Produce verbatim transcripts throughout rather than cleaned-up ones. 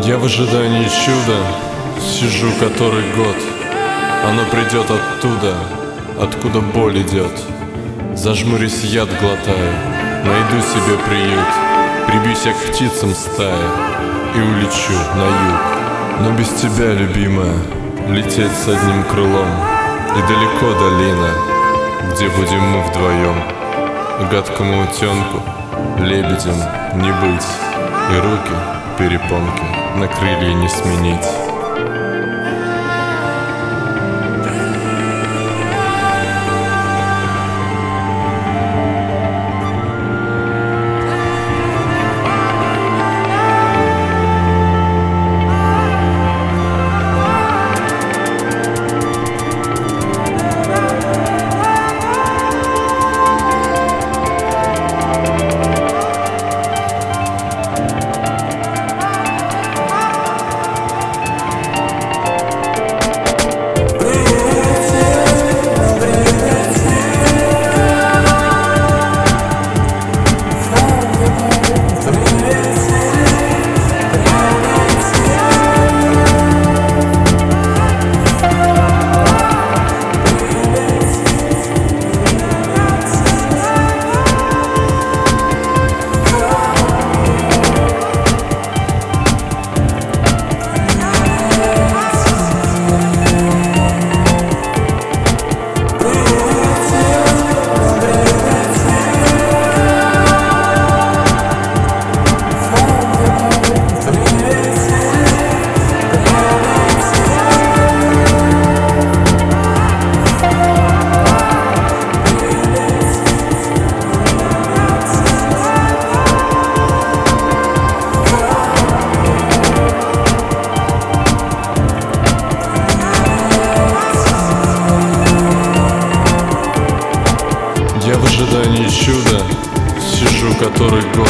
Я в ожидании чуда сижу который год. Оно придет оттуда, откуда боль идет. Зажмурюсь, яд глотаю, найду себе приют. Прибьюсь я к птицам стаи и улечу на юг. Но без тебя, любимая, лететь с одним крылом. И далеко долина, где будем мы вдвоем. И гадкому утенку, лебедем не быть. И руки, перепонки, на крылья не сменить. Я в ожидании чуда сижу который год.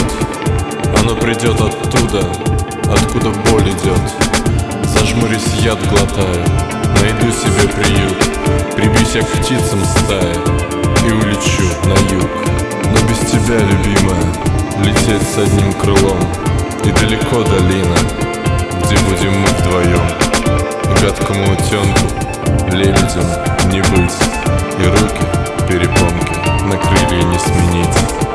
Оно придет оттуда, откуда боль идет. Зажмурюсь, яд глотаю, найду себе приют. Прибьюсь я к птицам стаи и улечу на юг. Но без тебя, любимая, лететь с одним крылом. И далеко долина, где будем мы вдвоем. И гадкому утенку, лебедем не быть. И руки, перепонки, на крылья не сменить.